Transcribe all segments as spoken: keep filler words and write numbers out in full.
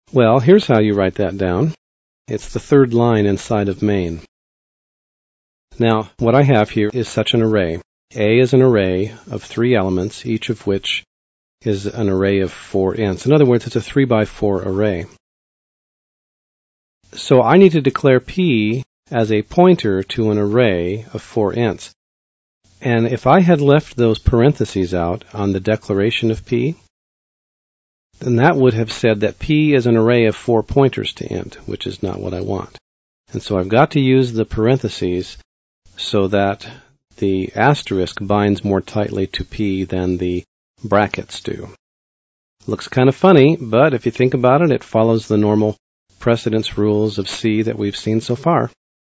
Well, here's how you write that down. It's the third line inside of main. Now, what I have here is such an array. A is an array of three elements, each of which is an array of four ints. In other words, it's a three by four array. So I need to declare P as a pointer to an array of four ints. And if I had left those parentheses out on the declaration of P, then that would have said that P is an array of four pointers to int, which is not what I want. And so I've got to use the parentheses so that the asterisk binds more tightly to P than the brackets do. Looks kind of funny, but if you think about it, it follows the normal precedence rules of C that we've seen so far.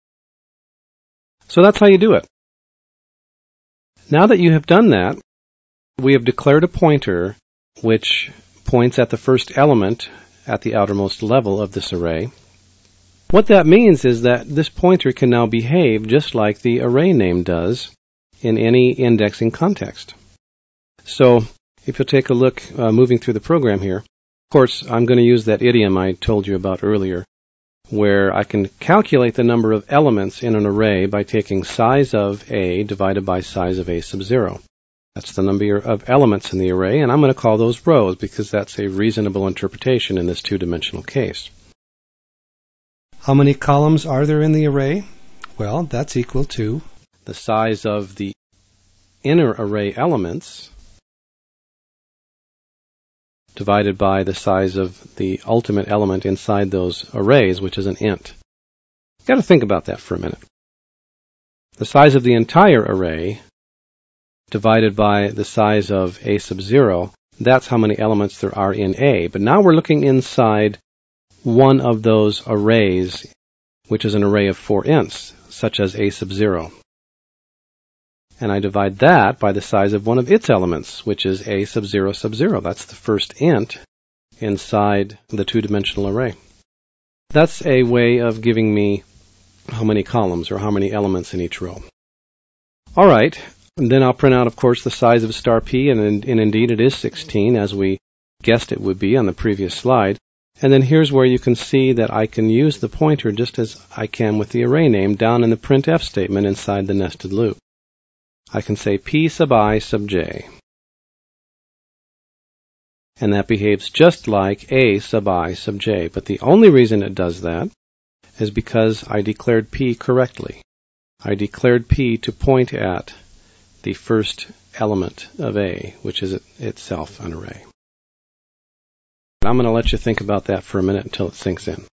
So that's how you do it. Now that you have done that, we have declared a pointer which points at the first element at the outermost level of this array. What that means is that this pointer can now behave just like the array name does in any indexing context. So if you'll take a look uh, moving through the program here, of course I'm going to use that idiom I told you about earlier, where I can calculate the number of elements in an array by taking size of A divided by size of A sub zero. That's the number of elements in the array, and I'm going to call those rows because that's a reasonable interpretation in this two-dimensional case. How many columns are there in the array? Well, that's equal to the size of the inner array elements divided by the size of the ultimate element inside those arrays, which is an int. You've got to think about that for a minute. The size of the entire array divided by the size of A sub zero, that's how many elements there are in A. But now we're looking inside one of those arrays, which is an array of four ints, such as A sub zero. And I divide that by the size of one of its elements, which is A sub zero sub zero. That's the first int inside the two-dimensional array. That's a way of giving me how many columns or how many elements in each row. All right, and then I'll print out, of course, the size of star P, and, and indeed it is sixteen, as we guessed it would be on the previous slide. And then here's where you can see that I can use the pointer just as I can with the array name down in the printf statement inside the nested loop. I can say P sub I sub j. And that behaves just like A sub I sub j. But the only reason it does that is because I declared P correctly. I declared P to point at the first element of A, which is itself an array. I'm going to let you think about that for a minute until it sinks in.